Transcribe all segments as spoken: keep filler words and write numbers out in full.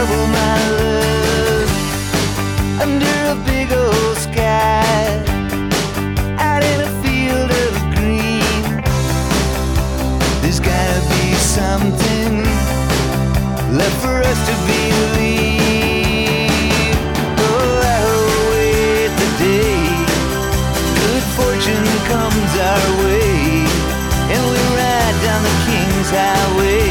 trouble, my love, under a big old sky, out in a field of green. There's gotta be something left for us to believe. Oh, I'll wait the day good fortune comes our way, and we ride down the King's Highway.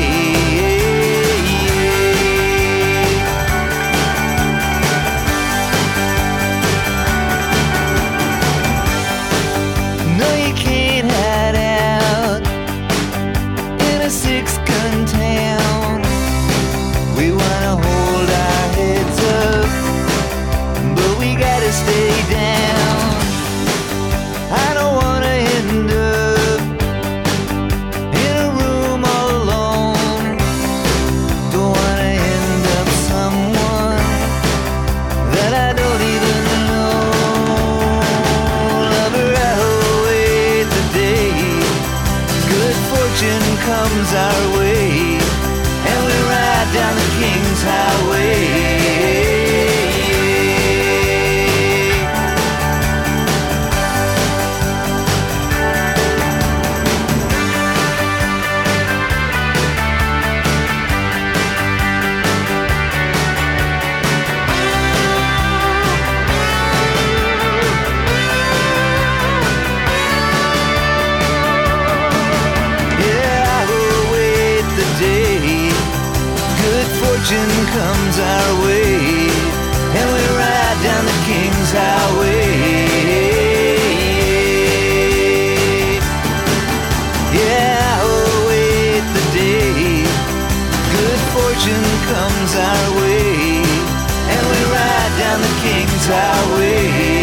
No, you can't hide out in a six-gun town. We wanna hold our heads up, but we gotta stay down. I don't wanna end up in a room all alone. Don't wanna end up someone that I don't even know. Lover, I'll wait the day good fortune comes our way, and we ride down the King's Highway. Fortune comes our way, and we ride down the King's Highway. Yeah, I'll wait the day good fortune comes our way, and we ride down the King's Highway.